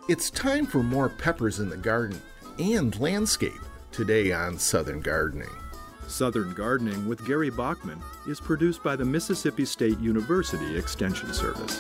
It's time for more peppers in the garden and landscape today on Southern Gardening. Southern Gardening with Gary Bachman is produced by the Mississippi State University Extension Service.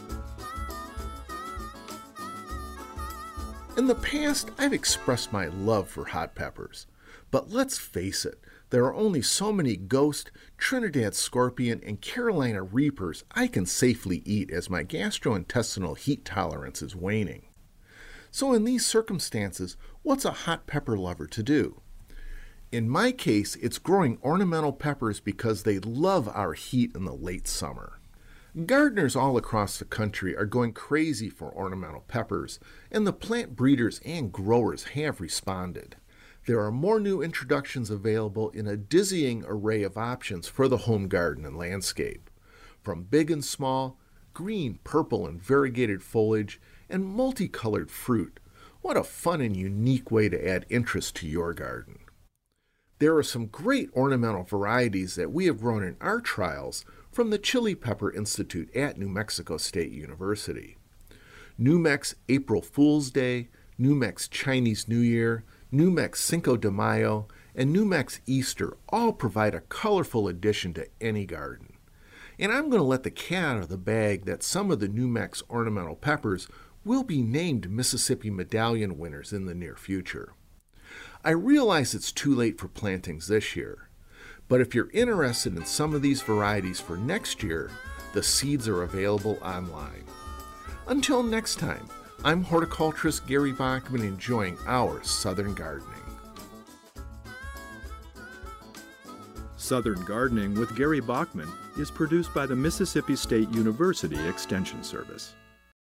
In the past, I've expressed my love for hot peppers. But let's face it, there are only so many ghost, Trinidad scorpion, and Carolina reapers I can safely eat as my gastrointestinal heat tolerance is waning. So in these circumstances, what's a hot pepper lover to do? In my case, it's growing ornamental peppers because they love our heat in the late summer. Gardeners all across the country are going crazy for ornamental peppers, and the plant breeders and growers have responded. There are more new introductions available in a dizzying array of options for the home garden and landscape. From big and small, green, purple, and variegated foliage, and multicolored fruit. What a fun and unique way to add interest to your garden. There are some great ornamental varieties that we have grown in our trials from the Chili Pepper Institute at New Mexico State University. New Mex April Fool's Day, New Mex Chinese New Year, New Mex Cinco de Mayo, and New Mex Easter all provide a colorful addition to any garden. And I'm going to let the cat out of the bag that some of the New Mex ornamental peppers will be named Mississippi Medallion winners in the near future. I realize it's too late for plantings this year, but if you're interested in some of these varieties for next year, the seeds are available online. Until next time, I'm horticulturist Gary Bachman enjoying our Southern Gardening. Southern Gardening with Gary Bachman is produced by the Mississippi State University Extension Service.